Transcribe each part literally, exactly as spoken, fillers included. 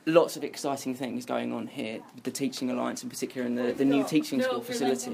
lots of exciting things going on here with the Teaching Alliance in particular and the, the new teaching school facility.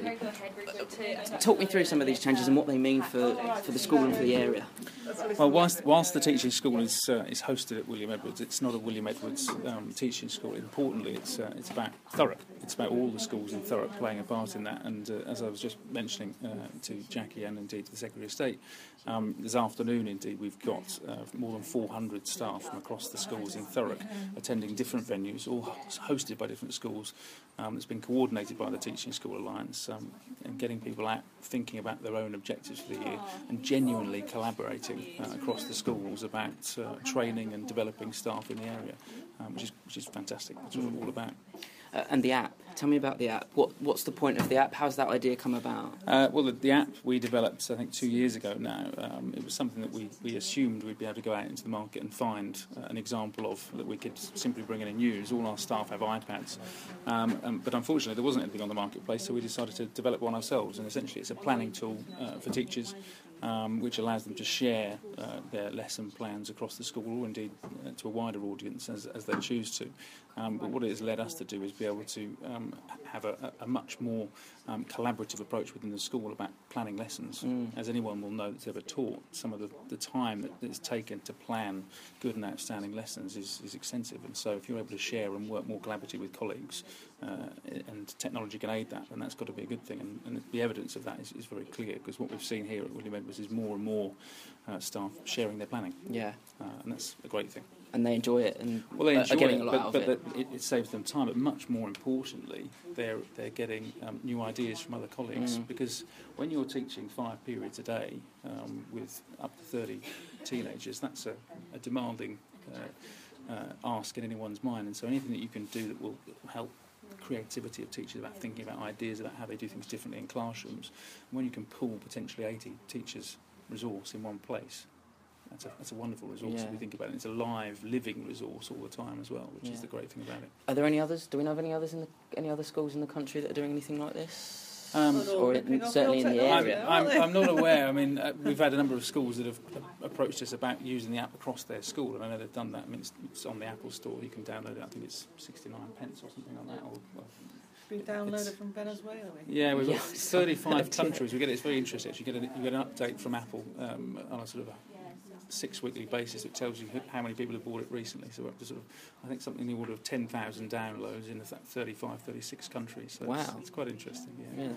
Talk me through some of these changes and what they mean for, for the school and for the area. Well, whilst, whilst the teaching school is uh, is hosted at William Edwards, it's not a William Edwards um, teaching school. Importantly, it's uh, it's about Thurrock. It's about all the schools in Thurrock playing a part in that. And uh, as I was just mentioning uh, to Jackie and indeed to the Secretary of State, um, this afternoon indeed we've got uh, more than four hundred staff from across the schools in Thurrock attending different venues, all hosted by different schools. Um, it's been coordinated by the Teaching School Alliance, um, and getting people out thinking about their own objectives for the year and genuinely collaborating uh, across the schools about uh, training and developing staff in the area, um, which is which is fantastic. That's what it's all about. Uh, and the app. Tell me about the app. What What's the point of the app? How's that idea come about? Uh, well, the, the app we developed, I think, two years ago now. Um, it was something that we, we assumed we'd be able to go out into the market and find uh, an example of that we could simply bring in and use. All our staff have iPads, um, um, but unfortunately there wasn't anything on the marketplace, so we decided to develop one ourselves. And essentially, it's a planning tool uh, for teachers, um, which allows them to share uh, their lesson plans across the school, or indeed uh, to a wider audience as, as they choose to. Um, but what it has led us to do is be able to um, have a, a much more um, collaborative approach within the school about planning lessons. Mm. As anyone will know that's ever taught, some of the, the time that it's taken to plan good and outstanding lessons is, is extensive. And so if you're able to share and work more collaboratively with colleagues, uh, and technology can aid that, then that's got to be a good thing. And, and the evidence of that is, is very clear, because what we've seen here at William Edwards is more and more uh, staff sharing their planning. Yeah. Uh, and that's a great thing. And they enjoy it, and well, they enjoy are getting it, a lot but, out of but it. But it, it saves them time. But much more importantly, they're they're getting um, new ideas from other colleagues. Mm. Because when you're teaching five periods a day um, with up to thirty teenagers, that's a, a demanding uh, uh, ask in anyone's mind. And so anything that you can do that will help creativity of teachers about thinking about ideas about how they do things differently in classrooms, and when you can pool potentially eighty teachers' resource in one place. That's a, that's a wonderful resource Yeah. if you think about it. It's a live, living resource all the time as well, which Yeah. is the great thing about it. Are there any others? Do we know of any others in the, any other schools in the country that are doing anything like this? Um, or in, certainly in the area? I'm, I'm, I'm not aware. I mean, uh, we've had a number of schools that have approached us about using the app across their school, and I know they've done that. I mean, it's, it's on the Apple Store. You can download it. I think it's sixty-nine pence or something like that. Or, well, been downloaded from Venezuela. Yeah, we've got Yes. thirty-five countries. We get it. It's very interesting. Actually, you get, a, you get an update from Apple um, on a sort of a six-weekly basis that tells you how many people have bought it recently. So we're up to sort of, I think, something in the order of ten thousand downloads in thirty-five, thirty-six countries. So wow, it's, it's quite interesting. Yeah. yeah.